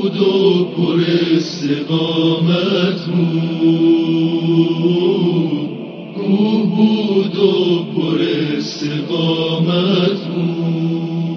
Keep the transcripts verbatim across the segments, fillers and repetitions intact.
بود و پر استقامت بود، کوه بود و پر استقامت بود.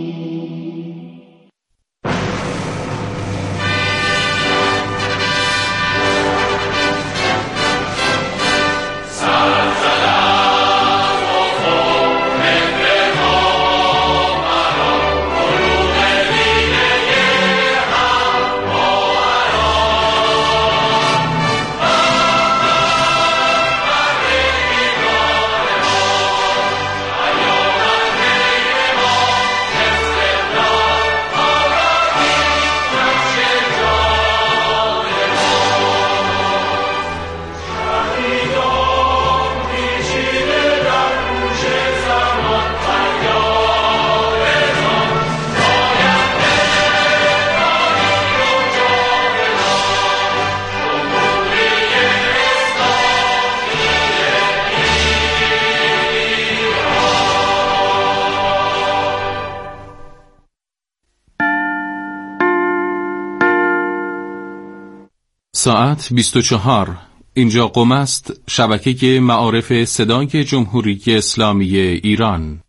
ساعت بیست و چهار. اینجا قم است، شبکه معارف صدای جمهوری اسلامی ایران.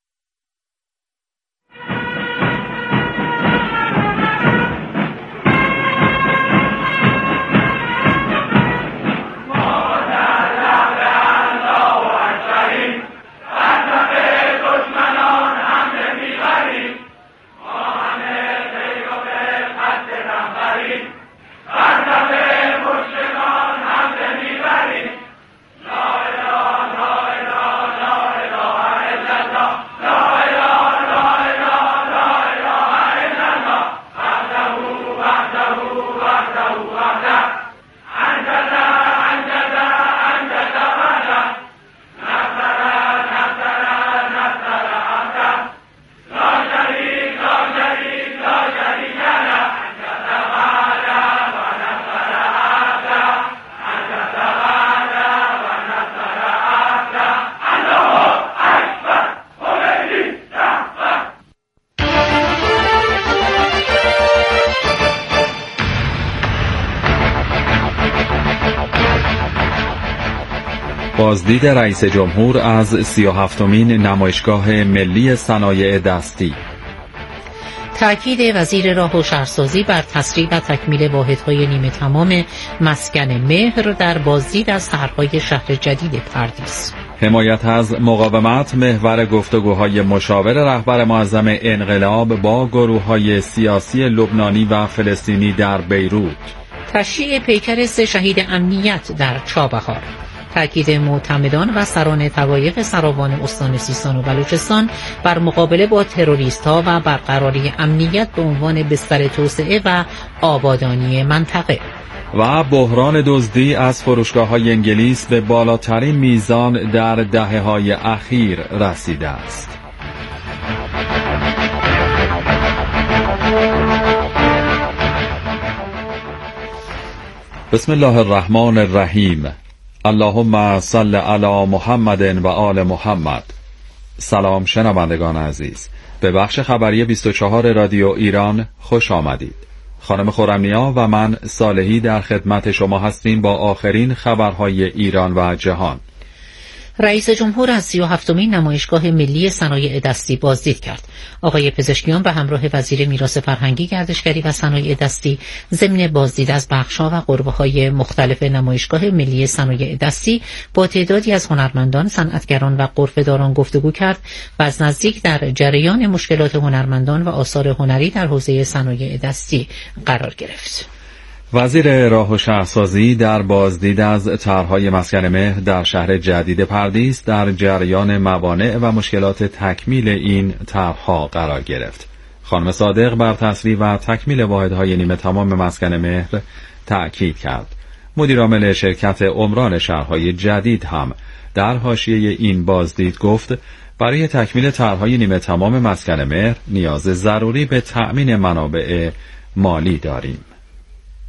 بازدید رئیس جمهور از سی و هفتمین نمایشگاه ملی صنایع دستی. تأکید وزیر راه و شهرسازی بر تسریع و تکمیل واحدهای نیمه تمام مسکن مهر در بازدید از طرحهای شهر جدید پردیس. حمایت از مقاومت محور گفتگوهای مشاور رهبر معظم انقلاب با گروه‌های سیاسی لبنانی و فلسطینی در بیروت. تشییع پیکر سه شهید امنیت در چابهار. تأکید معتمدان و سران طوایف سراوان استان سیستان و بلوچستان بر مقابله با تروریست‌ها و برقراری امنیت به عنوان بستر توسعه و آبادانی منطقه. و بحران دزدی از فروشگاه‌های انگلیس به بالاترین میزان در دهه‌های اخیر رسیده است. بسم الله الرحمن الرحیم. اللهم صل علی محمد و آل محمد. سلام شنوندگان عزیز، به بخش خبری بیست و چهار رادیو ایران خوش آمدید. خانم خرمنیا و من صالحی در خدمت شما هستیم با آخرین خبرهای ایران و جهان. رئیس جمهور از سی و هفتمین نمایشگاه ملی صنایع دستی بازدید کرد. آقای پزشکیان به همراه وزیر میراث فرهنگی، گردشگری و صنایع دستی ضمن بازدید از بخش‌ها و غرفه‌های مختلف نمایشگاه ملی صنایع دستی با تعدادی از هنرمندان، صنعتگران و غرفه‌داران گفتگو کرد و از نزدیک در جریان مشکلات هنرمندان و آثار هنری در حوزه صنایع دستی قرار گرفت. وزیر راه و شهرسازی در بازدید از طرحهای مسکن مهر در شهر جدید پردیس در جریان موانع و مشکلات تکمیل این طرحها قرار گرفت. خانم صادق بر تسریع و تکمیل واحدهای نیمه تمام مسکن مهر تأکید کرد. مدیر عامل شرکت عمران شهرهای جدید هم در حاشیه این بازدید گفت برای تکمیل طرحهای نیمه تمام مسکن مهر نیاز ضروری به تأمین منابع مالی داریم.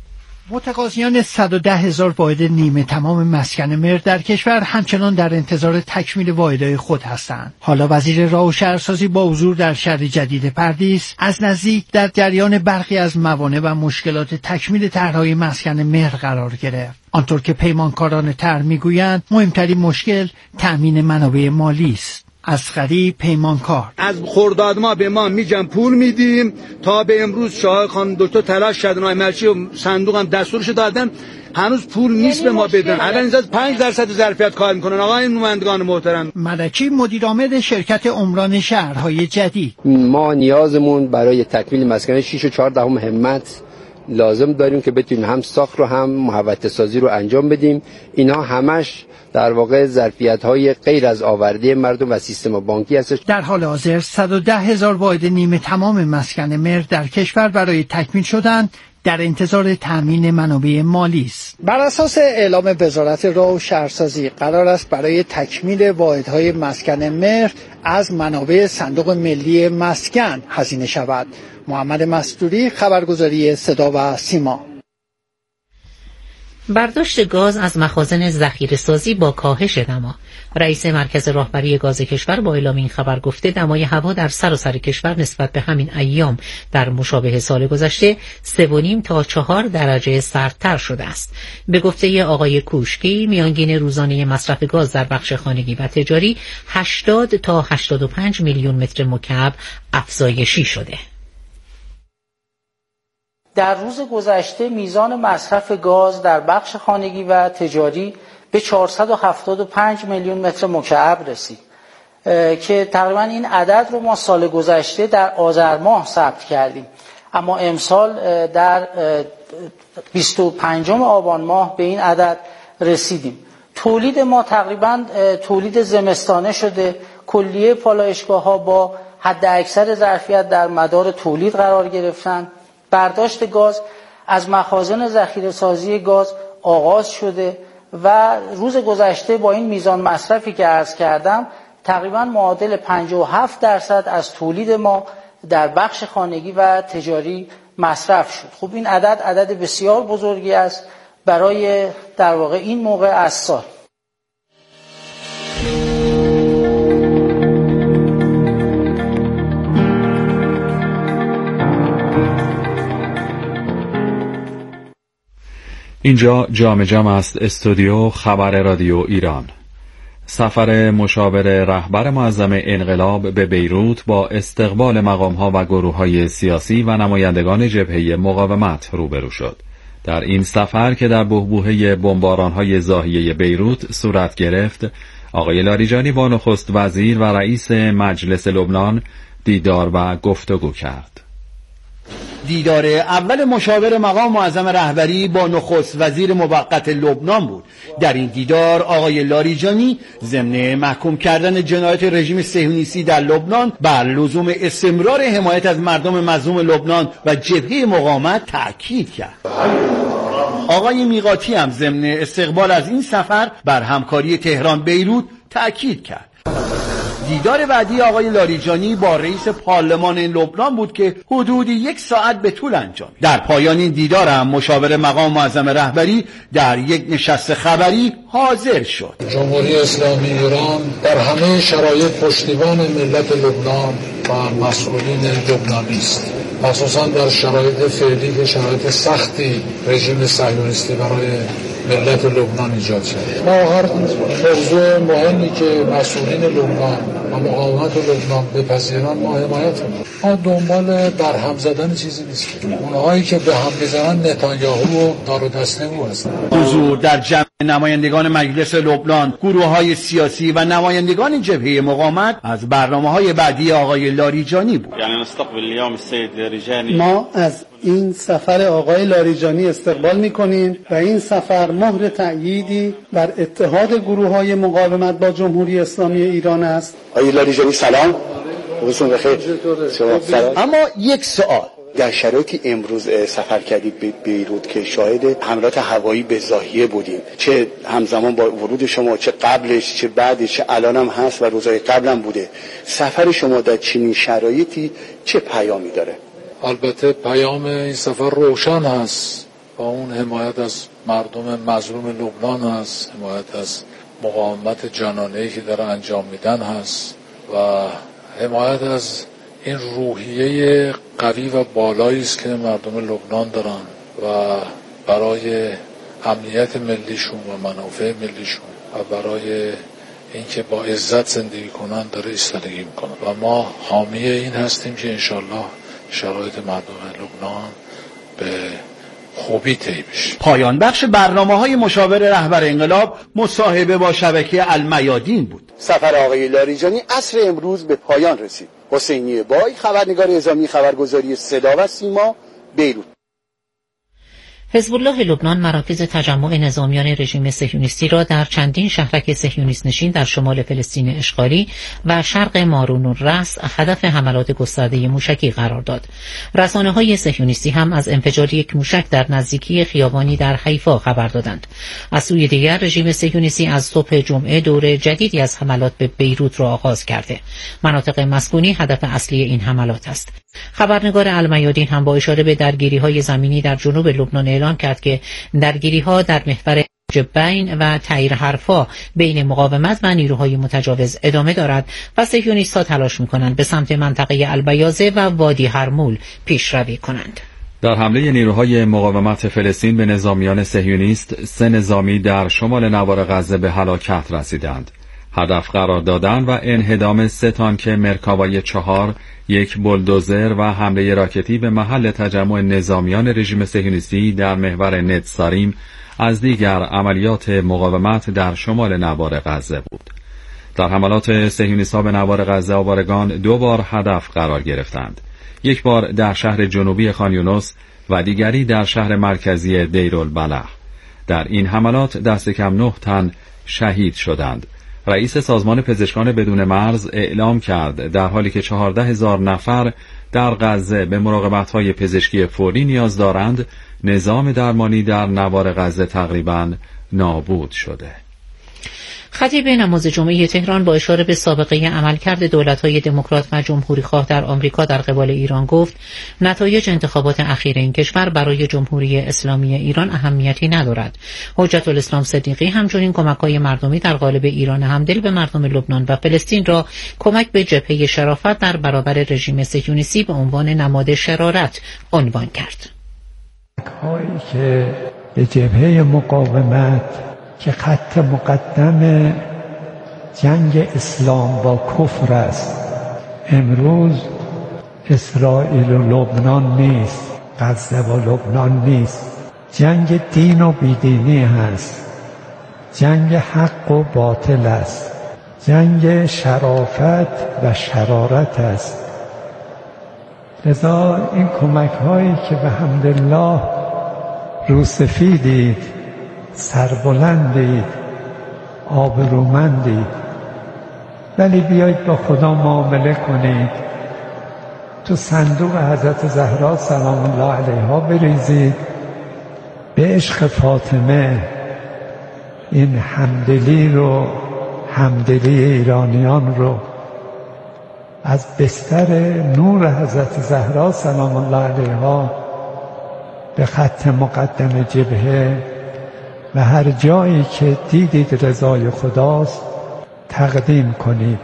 متقاضیان صد و ده هزار واحد نیمه تمام مسکن مهر در کشور همچنان در انتظار تکمیل واحدهای خود هستند. حالا وزیر راه و شهرسازی با حضور در شهر جدید پردیس از نزدیک در جریان برخی از موانع و مشکلات تکمیل طرح‌های مسکن مهر قرار گرفت. آنطور که پیمانکاران طرح میگویند مهمترین مشکل تأمین منابع مالی است. اصغری پیمانکار: از خرداد ما به ما میگن پول میدیم، تا به امروز شاه خانم دکتر تلاش کردن آقای مرچی و صندوق هم دستورش دادن، هنوز پول نیست به ما بدن. الان اینجا پنج درصد ظرفیت کار میکنن. آقای نمایندگان محترم، ملکی مدیرعامل شرکت عمران شهرهای جدید: ما نیازمون برای تکمیل مسکن شش و چهار دهم همت لازم داریم که بتونیم هم ساخت رو هم محوطه سازی رو انجام بدیم. اینا همش در واقع ظرفیت‌های غیر از آورده مردم و سیستم بانکی هستش. در حال حاضر صد و ده هزار واحد نیمه تمام مسکن مهر در کشور برای تکمیل شدن در انتظار تامین منابع مالی است. بر اساس اعلام وزارت راه و شهرسازی قرار است برای تکمیل واحدهای مسکن مهر از منابع صندوق ملی مسکن هزینه شود. محمد مستوری، خبرگزاری صدا و سیما. برداشت گاز از مخازن ذخیره‌سازی با کاهش دما. رئیس مرکز راهبری گاز کشور با اعلام این خبر گفته دمای هوا در سراسر کشور نسبت به همین ایام در مشابه سال گذشته سه و نیم تا چهار درجه سردتر شده است. به گفته آقای کوشکی میانگین روزانه مصرف گاز در بخش خانگی و تجاری هشتاد تا هشتاد و پنج میلیون متر مکعب افزایشی شده. در روز گذشته میزان مصرف گاز در بخش خانگی و تجاری به چهارصد و هفتاد و پنج میلیون متر مکعب رسید که تقریبا این عدد رو ما سال گذشته در آذر ماه ثبت کردیم، اما امسال در بیست و پنجم آبان ماه به این عدد رسیدیم. تولید ما تقریبا تولید زمستانه شده. کلیه پالایشگاه‌ها با حد اکثر ظرفیت در مدار تولید قرار گرفتن. برداشت گاز از مخازن ذخیره‌سازی گاز آغاز شده و روز گذشته با این میزان مصرفی که عرض کردم تقریباً معادل پنجاه و هفت درصد از تولید ما در بخش خانگی و تجاری مصرف شد. خب این عدد عدد بسیار بزرگی است برای در واقع این موقع از سال. اینجا جام جم است، استودیو خبر رادیو ایران. سفر مشاور رهبر معظم انقلاب به بیروت با استقبال مقام‌ها و گروه‌های سیاسی و نمایندگان جبهه مقاومت روبرو شد. در این سفر که در بحبوحه بمباران‌های زاهیه بیروت صورت گرفت، آقای لاریجانی با نخست وزیر و رئیس مجلس لبنان دیدار و گفتگو کرد. دیدار اول مشاور مقام معظم رهبری با نخست وزیر موقت لبنان بود. در این دیدار آقای لاریجانی ضمن محکوم کردن جنایات رژیم صهیونیستی در لبنان بر لزوم استمرار حمایت از مردم مظلوم لبنان و جبهه مقاومت تأکید کرد. آقای میقاتی هم ضمن استقبال از این سفر بر همکاری تهران بیروت تأکید کرد. دیدار بعدی آقای لاریجانی با رئیس پارلمان لبنان بود که حدود یک ساعت به طول انجام. در پایان این دیدار هم مشاور مقام معظم رهبری در یک نشست خبری حاضر شد. جمهوری اسلامی ایران در همه شرایط پشتیبان ملت لبنان و مسئولین لبنانی است، مخصوصا در شرایط فعلی که شرایط سختی رژیم صهیونیستی برای ملت لبنان ایجاد شد. ما هر موضوع مهمی که مسئولین لبنان و مقاومت لبنان بپذیرن ما حمایت میکنیم. ما دنبال برهم زدن چیزی نیست. اونهایی که به هم میزنن نتانیاهو و دار و دسته او هستن. حضور در جمع نمایندگان مجلس لبنان، گروه‌های سیاسی و نمایندگان جبهه مقاومت از برنامه‌های بعدی آقای لاریجانی بود. یعنی نستقبل اليوم السيد لاریجانی. ما از این سفر آقای لاریجانی استقبال می‌کنیم و این سفر مهر تأییدی بر اتحاد گروه‌های مقاومت با جمهوری اسلامی ایران است. آقای لاریجانی سلام. روزتون بخیر. اما یک سوال، در شرایطی امروز سفر کردید به بیروت که شاهد حملات هوایی به زاهیه بودیم، چه همزمان با ورود شما، چه قبلش، چه بعدش، چه الانم هست و روزهای قبلم بوده، سفر شما در چنین شرایطی چه پیامی داره؟ البته پیام این سفر روشن هست. و اون حمایت از مردم مظلوم لبنان هست، حمایت از مقاومت جانانه‌ای که داره انجام میدن هست و حمایت از این روحیه قوی و بالایی است که مردم لبنان دارن و برای امنیت ملیشون و منافع ملیشون و برای اینکه با عزت زندگی کنن داره ایستادگی میکنه و ما حامی این هستیم که انشالله شرایط مردم لبنان به خوبی طی بشه. پایان بخش برنامه‌های مشاور رهبر انقلاب مصاحبه با شبکه المیادین بود. سفر آقای لاریجانی عصر امروز به پایان رسید. حسینی بای، خبرنگار اعزامی خبرگزاری صدا و سیما، بیروت. حزب الله لبنان مراکز تجمع نظامیان رژیم صهیونیستی را در چندین شهرک صهیونیست نشین در شمال فلسطین اشغالی و شرق مارون الرأس هدف حملات گسترده موشکی قرار داد. رسانه‌های صهیونیستی هم از انفجار یک موشک در نزدیکی خیابانی در حیفا خبر دادند. از سوی دیگر رژیم صهیونیستی از صبح جمعه دور جدیدی از حملات به بیروت را آغاز کرده. مناطق مسکونی هدف اصلی این حملات است. خبرنگار المیادین هم با اشاره به درگیری‌های زمینی در جنوب لبنان اعلام کرد که درگیری‌ها در محور جبین و تیر حرفا بین مقاومت و نیروهای متجاوز ادامه دارد و صهیونیست‌ها تلاش می‌کنند به سمت منطقه البیاضه و وادی هرمول پیشروی کنند. در حمله نیروهای مقاومت فلسطین به نظامیان صهیونیست، سه نظامی در شمال نوار غزه به هلاکت رسیدند. هدف قرار دادن و انهدام سه تانک مرکاوای چهار، یک بولدوزر و حمله راکتی به محل تجمع نظامیان رژیم صهیونیستی در محور نتساریم از دیگر عملیات مقاومت در شمال نوار غزه بود. در حملات صهیونیست‌ها به نوار غزه آوارگان دو بار هدف قرار گرفتند. یک بار در شهر جنوبی خان یونس و دیگری در شهر مرکزی دیرالبلح. در این حملات دست کم نه تن شهید شدند. رئیس سازمان پزشکان بدون مرز اعلام کرد در حالی که چهارده هزار نفر در غزه به مراقبت‌های پزشکی فوری نیاز دارند، نظام درمانی در نوار غزه تقریباً نابود شده. خطیب نماز جمعه تهران با اشاره به سابقه عملکرد دولت‌های دموکرات و جمهوری‌خواه در آمریکا در قبال ایران گفت نتایج انتخابات اخیر این کشور برای جمهوری اسلامی ایران اهمیتی ندارد. حجت الاسلام صدیقی همچنین کمک‌های مردمی در قالب ایران همدل به مردم لبنان و فلسطین را کمک به جبهه شرافت در برابر رژیم صهیونیستی به عنوان نماد شرارت عنوان کرد. کمک‌هایی که به جبهه مقاومت که خط مقدم جنگ اسلام با کفر است، امروز اسرائیل و لبنان نیست، غزه و لبنان نیست، جنگ دین و بیدینی هست، جنگ حق و باطل است، جنگ شرافت و شرارت است. لذا این کمک هایی که به حمدالله روسفیدید، سربلندید، آبرومندید، ولی بیایید با خدا معامله کنید، تو صندوق حضرت زهرا سلام الله علیها بریزید، به عشق فاطمه این همدلی رو، همدلی ایرانیان رو از بستر نور حضرت زهرا سلام الله علیها به خط مقدم جبهه و هر جایی که دیدید رضای خداست تقدیم کنید.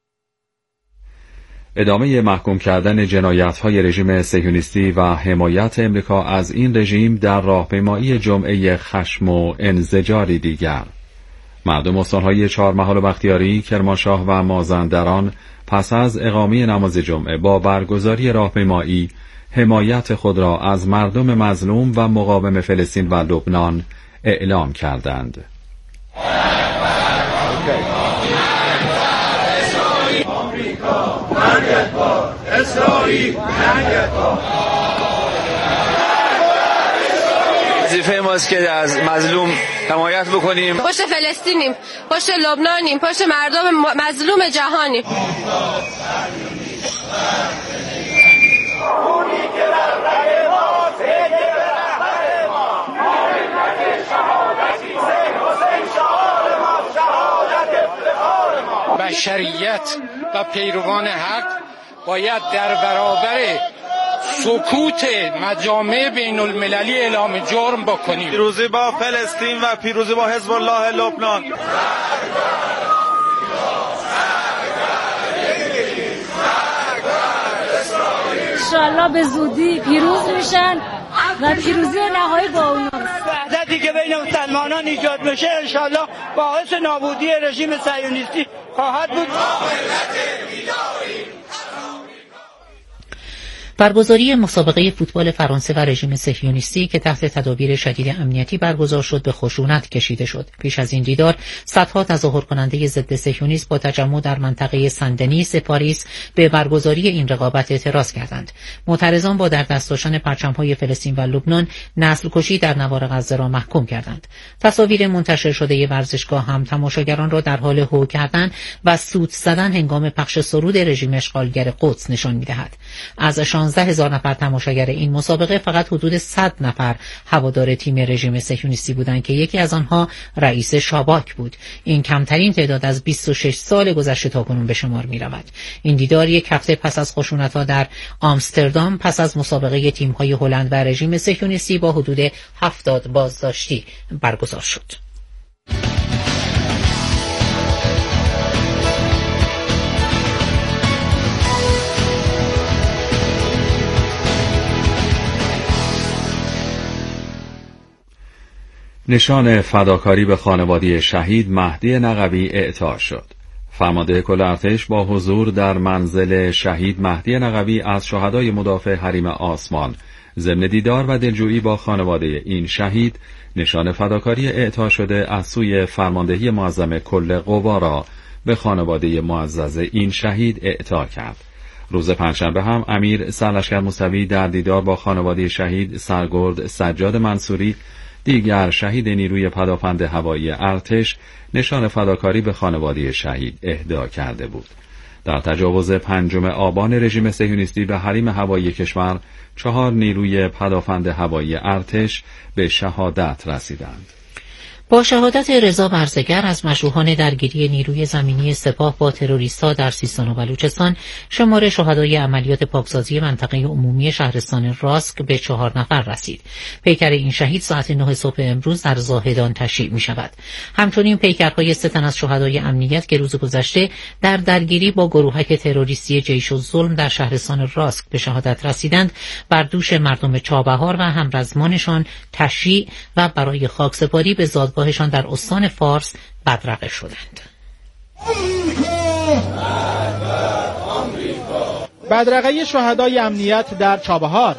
ادامه محکوم کردن جنایت‌های رژیم صهیونیستی و حمایت امریکا از این رژیم در راهپیمایی جمعه خشم و انزجاری دیگر. مردم استان‌های چهارمحال و بختیاری، کرمانشاه و مازندران پس از اقامه نماز جمعه با برگزاری راهپیمایی حمایت خود را از مردم مظلوم و مقاوم فلسطین و لبنان اعلام کردند. وظیفه ماست که از مظلوم حمایت بکنیم. پشت فلسطینیم، پشت لبنانیم، پشت مردم مظلوم جهانیم. بشریت و پیروان حق باید در برابر سکوت مجامع بین المللی اعلام جرم بکنیم. پیروزی با فلسطین و پیروزی با حزب الله لبنان. انشالله به زودی پیروز میشن و پیروزی نهایی با اونا. وحدتی که بین مسلمانان ایجاد بشه انشالله باعث نابودی رژیم صهیونیستی خواهد بود. برگزاری مسابقه فوتبال فرانسه و رژیم صهیونیستی که تحت تدابیر شدید امنیتی برگزار شد به خشونت کشیده شد. پیش از این دیدار صدها تظاهر کننده ضد صهیونیسم با تجمع در منطقه سندنیس پاریس به برگزاری این رقابت اعتراض کردند. معترضان با در دست داشتن پرچم‌های فلسطین و لبنان نسل کشی در نوار غزه را محکوم کردند. تصاویر منتشر شده ورزشگاه هم تماشاگران را در حال هو کردن و سوت زدن هنگام پخش سرود رژیم اشغالگر قدس نشان می‌دهد. از شانزده هزار نفر تماشاگر این مسابقه فقط حدود صد نفر هوادار تیم رژیم صهیونیستی بودند که یکی از آنها رئیس شاباک بود. این کمترین تعداد از بیست و شش سال گذشته تاکنون به شمار می رود. این دیدار یک هفته پس از خشونت‌ها در آمستردام پس از مسابقه تیم‌های هلند و رژیم صهیونیستی با حدود هفتاد بازداشتی برگزار شد. نشان فداکاری به خانواده شهید مهدی نقوی اعطا شد. فرمانده کل ارتش با حضور در منزل شهید مهدی نقوی از شهدای مدافع حریم آسمان ضمن دیدار و دلجویی با خانواده این شهید نشان فداکاری اعطا شده از سوی فرماندهی معظم کل قوا را به خانواده معزز این شهید اعطا کرد. روز پنجشنبه هم امیر سرلشکر موسوی در دیدار با خانواده شهید سرگرد سجاد منصوری دیگر شهید نیروی پدافند هوایی ارتش نشان فداکاری به خانواده شهید اهدا کرده بود. در تجاوز پنجم آبان رژیم صهیونیستی به حریم هوایی کشور چهار نیروی پدافند هوایی ارتش به شهادت رسیدند. با شهادت رضا برزگر از مجروحان درگیری نیروی زمینی سپاه با تروریست‌ها در سیستان و بلوچستان، شمار شهدای عملیات پاکسازی منطقه عمومی شهرستان راسک به چهار نفر رسید. پیکر این شهید ساعت نه صبح امروز در زاهدان تشییع می شود. همچنین پیکرهای سه تن از شهدای امنیت که روز گذشته در درگیری با گروهک تروریستی جیش الظلم در شهرستان راسک به شهادت رسیدند، بر دوش مردم چابهار و همرزمانشان تشییع و برای خاکسپاری به زاد گاهشان در استان فارس بدرقه شدند. بدرقه شهدای امنیت در چابهار.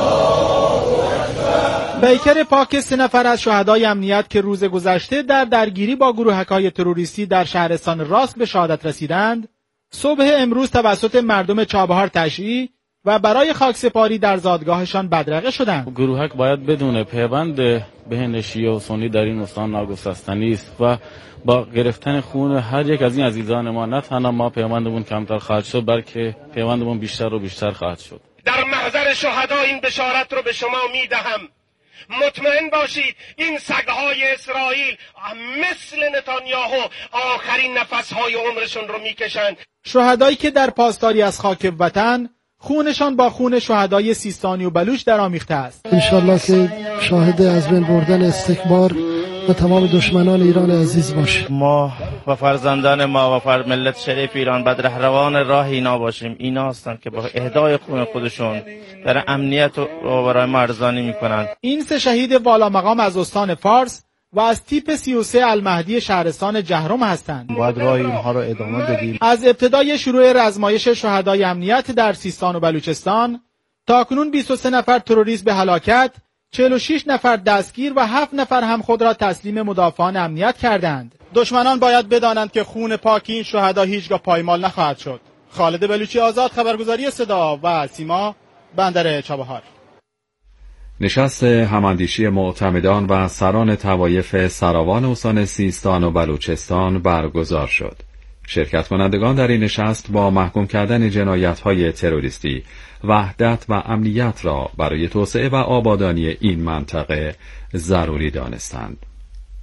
پیکر پاک سه نفر از شهدای امنیت که روز گذشته در درگیری با گروهک‌های تروریستی در شهرستان راست به شهادت رسیدند، صبح امروز توسط مردم چابهار تشییع و برای خاکسپاری در زادگاهشان بدرقه شدند. گروهک باید بدون پیوند بین شیعه و سنی در این استان ناگسستنی است و با گرفتن خون هر یک از این عزیزان ما نه تنها ما پیوندمون کمتر خواهد شد، بلکه پیوندمون بیشتر و بیشتر خواهد شد. در محضر شهدا این بشارت رو به شما میدهم، مطمئن باشید این سگهای اسرائیل مثل نتانیاهو آخرین نفسهای عمرشون رو میکشند. شهدایی که در پاسداری از خاک وطن خونشان با خون شهدای سیستانی و بلوچ درآمیخته است. انشالله که شاهد از بین بردن استکبار و تمام دشمنان ایران عزیز باشیم. ما و فرزندان ما و فر ملت شریف ایران بدرهروان راه اینا باشیم. اینا هستند که با اهدای خون خودشون در امنیت و برای ما ارزانی میکنند. این سه شهید والا مقام از استان فارس و از تیپ سی و سه المهدی شهرستان جهرم هستند. باید راه اینها را ادامه بدیم. از ابتدای شروع رزمایش شهدای امنیت در سیستان و بلوچستان تاکنون بیست و سه نفر تروریست به هلاکت، چهل و شش نفر دستگیر و هفت نفر هم خود را تسلیم مدافعان امنیت کردند. دشمنان باید بدانند که خون پاک این شهدا هیچگاه پایمال نخواهد شد. خالد بلوچی، آزاد، خبرگزاری صدا و سیما، بندر چابهار. نشست هماندیشی معتمدان و سران طوایف سراوان استان سیستان و بلوچستان برگزار شد. شرکت کنندگان در این نشست با محکوم کردن جنایت‌های تروریستی، وحدت و امنیت را برای توسعه و آبادانی این منطقه ضروری دانستند.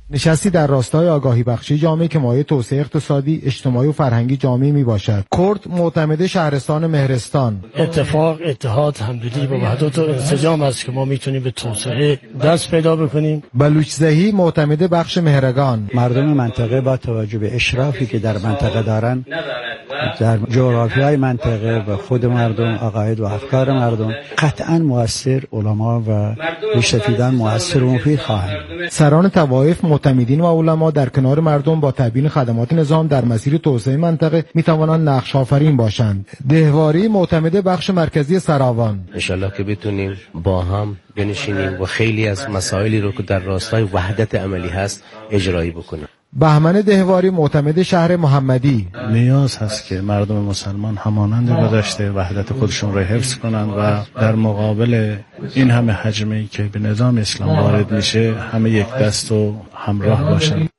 نشستی در راستای آگاهی بخشی جامعه که مایه توسعه اقتصادی، اجتماعی و فرهنگی جامعه می باشد. کرد معتمد شهرستان مهرستان. اتفاق، اتحاد، همدلی و وحدت و انسجام است که ما میتونیم به توسعه دست پیدا بکنیم. بلوچزهی معتمد بخش مهرگان. مردم منطقه با توجه به اشرافی که در منطقه دارن، در جغرافیای منطقه و خود مردم، عقاید و افکار مردم، قطعا مؤثر، علما و ریشه‌فیدان مؤثر و مفید خواهند. سران طوایف، معتمدین و علما در کنار مردم با تبیین خدمات نظام در مسیر توسعه منطقه می توانند نقش آفرین باشند. دهواری معتمد بخش مرکزی سراوان. ان شاءالله که بتونیم با هم بنشینیم و خیلی از مسائلی رو که در راستای وحدت عملی هست اجرایی بکنیم. بهمن دهواری معتمد شهر محمدی. نیاز هست که مردم مسلمان همانند گذشته وحدت خودشون را حفظ کنند و در مقابل این همه هجمه‌ای که به نظام اسلام وارد میشه همه یک دست و همراه باشند.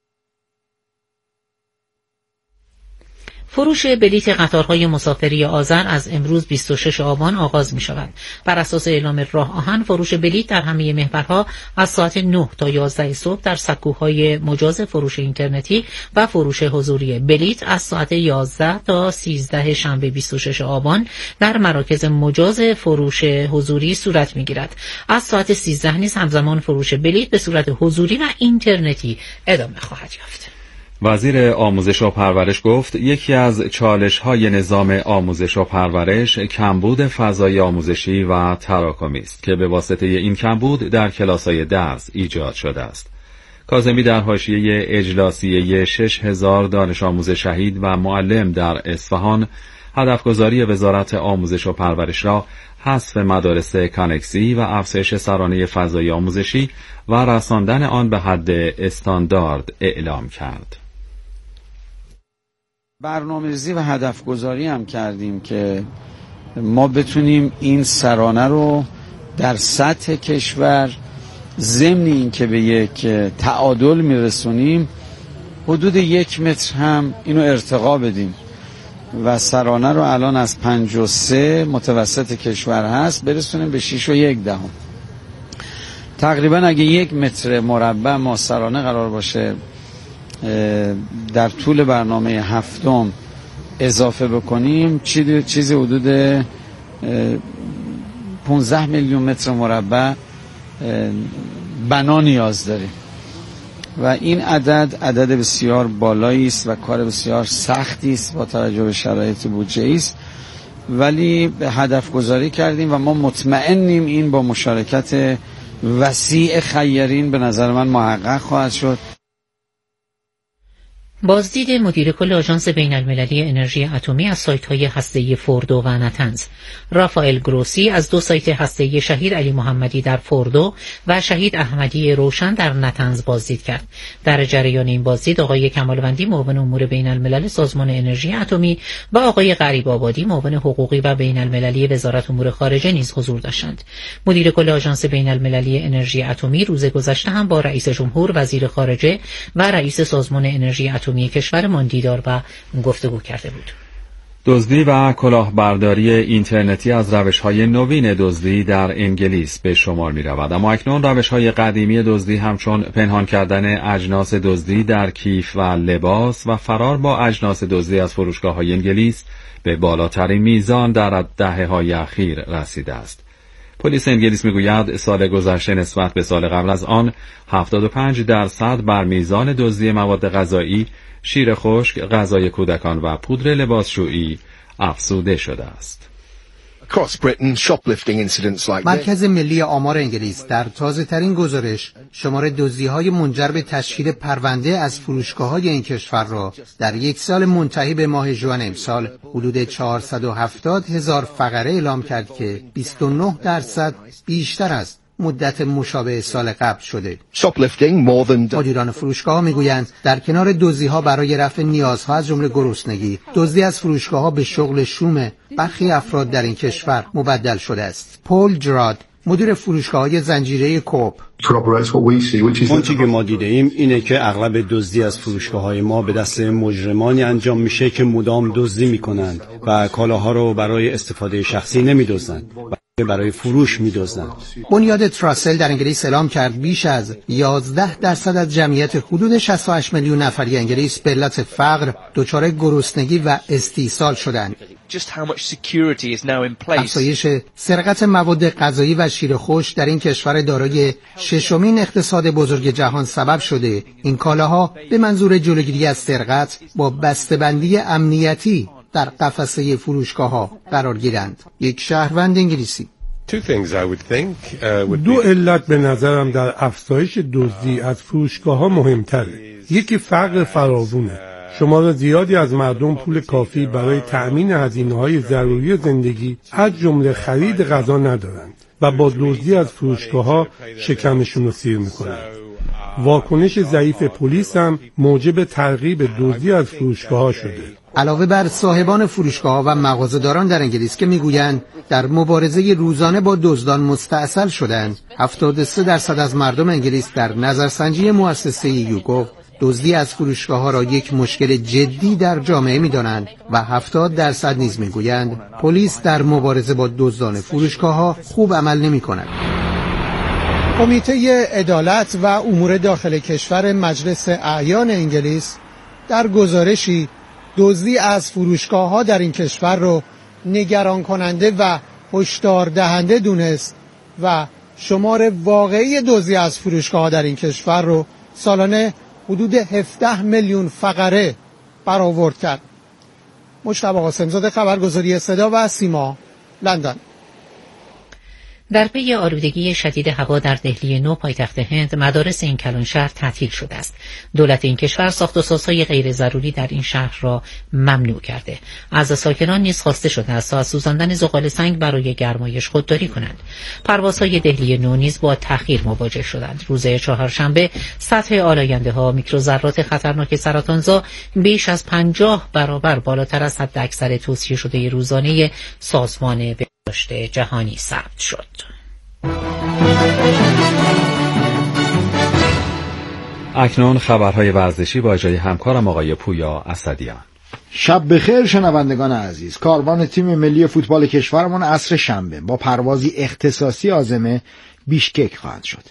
فروش بلیت قطارهای مسافری آذر از امروز بیست و شش آبان آغاز می شود. بر اساس اعلام راه آهن فروش بلیت در همه محورها از ساعت نه تا یازده صبح در سکوهای مجاز فروش اینترنتی و فروش حضوری بلیت از ساعت یازده تا سیزده شنبه بیست و شش آبان در مراکز مجاز فروش حضوری صورت می گیرد. از ساعت سیزده نیز همزمان فروش بلیت به صورت حضوری و اینترنتی ادامه خواهد یافت. وزیر آموزش و پرورش گفت یکی از چالش‌های نظام آموزش و پرورش کمبود فضای آموزشی و تراکمی است که به واسطه این کمبود در کلاس‌های درس ایجاد شده است. کاظمی در حاشیه اجلاسیه شش هزار دانش آموز شهید و معلم در اصفهان هدفگذاری وزارت آموزش و پرورش را حذف مدارس کانکسی و افزایش سرانه فضای آموزشی و رساندن آن به حد استاندارد اعلام کرد. برنامه‌ریزی و هدف گذاری هم کردیم که ما بتونیم این سرانه رو در سطح کشور ضمن این که به یک تعادل میرسونیم حدود یک متر هم اینو ارتقا بدیم و سرانه رو الان از پنج و سه متوسط کشور هست برسونیم به شش و یک دهم. تقریبا اگه یک متر مربع ما سرانه قرار باشه در طول برنامه هفتم اضافه بکنیم چیزی حدود پانزده میلیون متر مربع بنا نیاز داریم و این عدد عدد بسیار بالایی است و کار بسیار سختی است با توجه به شرایط بودجه‌ای است، ولی به هدف گذاری کردیم و ما مطمئنیم این با مشارکت وسیع خیرین به نظر من محقق خواهد شد. بازدید مدیر کل آژانس بین المللی انرژی اتمی از سایت‌های هسته‌ای فوردو و نتنز. رافائل گروسی از دو سایت هسته‌ای شهید علی محمدی در فوردو و شهید احمدی روشن در نتنز بازدید کرد. در جریان این بازدید آقای کمالوندی معاون امور بین الملل سازمان انرژی اتمی و آقای غریب آبادی معاون حقوقی و بین المللی وزارت امور خارجه نیز حضور داشتند. مدیر کل آژانس بین المللی انرژی اتمی روز گذشته هم با رئیس جمهور، وزیر خارجه و رئیس سازمان انرژی اتمی کشورمان دیدار و گفتگو کرده بود. دزدی و کلاهبرداری اینترنتی از روش‌های نوین دزدی در انگلیس به شمار می‌رود، اما اکنون روش‌های قدیمی دزدی همچون پنهان کردن اجناس دزدی در کیف و لباس و فرار با اجناس دزدی از فروشگاه‌های انگلیس به بالاترین میزان در دهه‌های اخیر رسیده است. پلیس انگلیس میگوید سال گذشته نسبت به سال قبل از آن هفتاد و پنج درصد بر میزان دزدی مواد غذایی، شیر خشک، غذای کودکان و پودر لباسشویی افزوده شده است. مرکز ملی آمار انگلیس در تازه‌ترین گزارش شمار دزدی‌های منجر به تشکیل پرونده از فروشگاه‌های این کشور را در یک سال منتهی به ماه ژوئن امسال حدود چهارصد و هفتاد هزار فقره اعلام کرد که بیست و نه درصد بیشتر است مدت مشابه سال قبل شده. مدیران فروشگاه‌ها میگویند در کنار دزدی‌ها برای رفع نیازها از جمله گرسنگی، دزدی از فروشگاه‌ها به شغل شوم برخی افراد در این کشور مبدل شده است. پول جراد، مدیر فروشگاه‌های زنجیره کوپ: آنچه که ما دیده ایم اینه که اغلب دزدی از فروشگاه‌های ما به دست مجرمانی انجام میشه که مدام دزدی میکنند و کالاها رو برای استفاده شخصی نمیدزدند. برای فروش می‌دزدند. بنیاد تراسل در انگلیس اعلام کرد بیش از یازده درصد از جمعیت حدود شصت و هشت میلیون نفری انگلیس به علت فقر دچار گرسنگی و استیصال شدند. افزایش سرقت مواد غذایی و شیر خوش در این کشور دارای ششمین اقتصاد بزرگ جهان سبب شده این کالاها به منظور جلوگیری از سرقت با بسته‌بندی امنیتی در قفسه فروشگاه‌ها قرار گیرند. یک شهروند انگلیسی: دو علت به نظرم در افزایش دزدی از فروشگاه‌ها مهمتره. یکی فقر فراوونه. شمار زیادی از مردم پول کافی برای تأمین هزینه‌های ضروری زندگی از جمله خرید غذا ندارند و با دزدی از فروشگاه‌ها شکمشون رو سیر می‌کنند. واکنش ضعیف پلیس هم موجب ترغیب دزدی از فروشگاه‌ها شده. علاوه بر صاحبان فروشگاه‌ها و مغازه‌داران در انگلیس که میگویند در مبارزه روزانه با دزدان مستاصل شدند، هفتاد و سه درصد از مردم انگلیس در نظرسنجی مؤسسه یوگو دزدی از فروشگاه‌ها را یک مشکل جدی در جامعه می‌دانند و هفتاد درصد نیز میگویند پلیس در مبارزه با دزدان فروشگاه‌ها خوب عمل نمی‌کند. کمیته عدالت و امور داخل کشور مجلس اعیان انگلیس در گزارشی دزدی از فروشگاه‌ها در این کشور را نگران کننده و هشدار دهنده دونست و شمار واقعی دزدی از فروشگاه‌ها در این کشور را سالانه حدود هفده میلیون فقره برآورد کرد. مجتبی قاسم‌زاده، خبرگزاری صدا و سیما، لندن. در پی آلودگی شدید هوا در دهلی نو پایتخت هند، مدارس این کلان شهر تعطیل شده است. دولت این کشور ساخت و سازهای غیر ضروری در این شهر را ممنوع کرده. از ساکنان نیز خواسته شده است تا از سوزاندن زغال سنگ برای گرمایش خودداری کنند. پروازهای دهلی نو نیز با تأخیر مواجه شدند. روز چهارشنبه سطح آلاینده ها میکروذرات خطرناک سرطانزا بیش از پنجاه برابر بالاتر از حد اکثر توصیه شده روزانه سازمان بهداشت جهانی ثبت شد. اکنون خبرهای ورزشی با اجرای همکارم آقای پویا اسدیان. شب بخیر شنوندگان عزیز. کاروان تیم ملی فوتبال کشورمان عصر شنبه با پروازی اختصاصی عازم بیشکک خواهد شد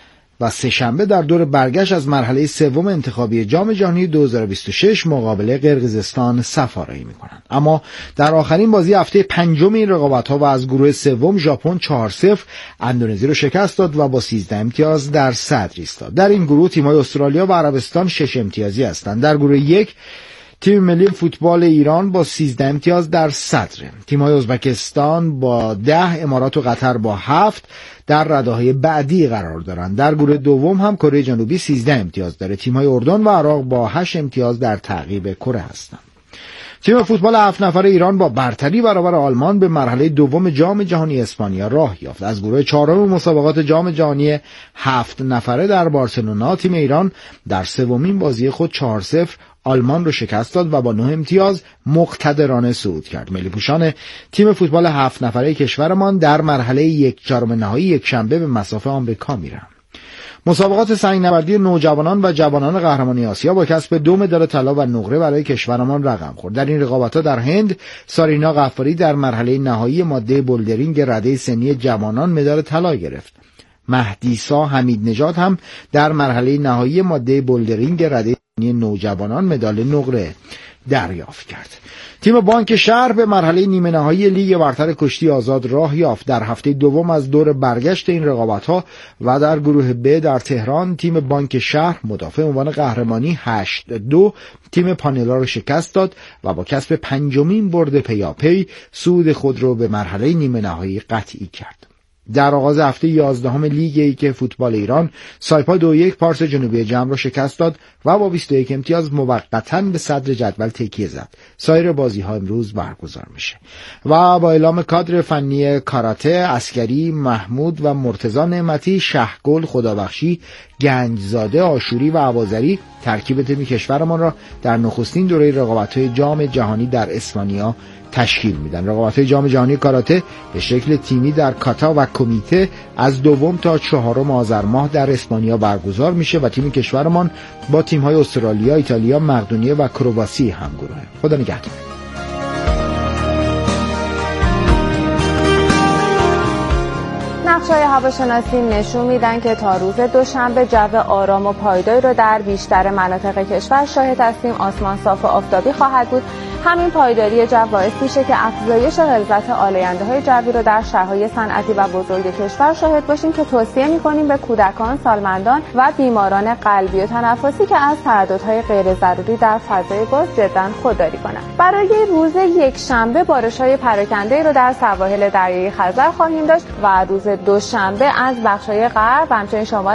و سه شنبه در دور برگشت از مرحله سوم انتخابی جام جهانی دو هزار و بیست و شش مقابل قرقیزستان صف‌آرایی می‌کنند. اما در آخرین بازی هفته پنجم این رقابت‌ها و از گروه سوم ژاپن چهار صفر اندونزی را شکست داد و با سیزده امتیاز در صدر ایستاد. در این گروه تیم‌های استرالیا و عربستان شش امتیازی هستند. در گروه یک تیم ملی فوتبال ایران با سیزده امتیاز در صدر، تیم‌های ازبکستان با ده، امارات و قطر با هفت در رده‌های بعدی قرار دارند. در گروه دوم هم کره جنوبی سیزده امتیاز داره. تیم‌های اردن و عراق با هشت امتیاز در تعقیب کره هستند. تیم فوتبال هفت نفر ایران با برتری برابر آلمان به مرحله دوم جام جهانی اسپانیا راه یافت. از گروه چهارم مسابقات جام جهانی هفت نفره در بارسلونا تیم ایران در سومین بازی خود چهار صفر آلمان رو شکست داد و با نه امتیاز مقتدرانه صعود کرد. ملی پوشان تیم فوتبال هفت نفره کشورمان در مرحله یک چهارم نهایی یک شنبه به مسافه آمریکا میرن. مسابقات سنگ‌نوردی نوجوانان و جوانان قهرمانی آسیا با کسب دو مدال طلا و نقره برای کشورمان رقم خورد. در این رقابت‌ها در هند سارینا غفاری در مرحله نهایی ماده بولدرینگ رده سنی جوانان مدال طلا گرفت. مهدیسا حمید نژاد هم در مرحله نهایی ماده بولدرینگ رده سنی نوجوانان مدال نقره دریافت کرد. تیم بانک شهر به مرحله نیمه نهایی لیگ برتر کشتی آزاد راه یافت. در هفته دوم از دور برگشت این رقابت‌ها و در گروه ب در تهران تیم بانک شهر مدافع عنوان قهرمانی هشت دو تیم پانلا را شکست داد و با کسب پنجمین برد پیاپی صعود خود را به مرحله نیمه نهایی قطعی کرد. در آغاز هفته یازدهم لیگ یک فوتبال ایران سایپا دو یک پارس جنوبی جمع را شکست داد و با بیست و یک امتیاز موقتاً به صدر جدول تکیه زد. سایر بازی‌ها امروز برگزار میشه. و با اعلام کادر فنی کاراته عسکری محمود و مرتضی نعمتی، شهگل خدابخشی، گنجزاده آشوری و عوازری ترکیب تیم کشورمان را در نخستین دوره رقابت‌های جام جهانی در اسپانیا تشکیل میدن. رقابت‌های جام جهانی کاراته به شکل تیمی در کاتا و کمیته از دوم تا چهارم آذر ماه در اسپانیا برگزار میشه و تیم کشورمان با تیم‌های استرالیا، ایتالیا، مقدونیه و کرواسی همگروهه. خدا نگهدار. نقشه‌های هواشناسی نشون میدن که تا روز دوشنبه جو آرام و پایداری رو در بیشتر مناطق کشور شاهد هستیم. آسمان صاف و آفتابی خواهد بود. همین پایداری جو باعث میشه که افزایش غلظت آلاینده‌های جوی رو در شهرهای صنعتی و بزرگ کشور شاهد باشیم که توصیه می‌کنیم به کودکان، سالمندان و بیماران قلبی و تنفسی که از ترددهای غیر ضروری در فضای باز جداً خودداری کنند. برای روز یکشنبه بارش‌های پراکنده‌ای رو در سواحل دریای خزر خواهیم داشت و روز دوشنبه از بخش‌های غرب همچنین شمال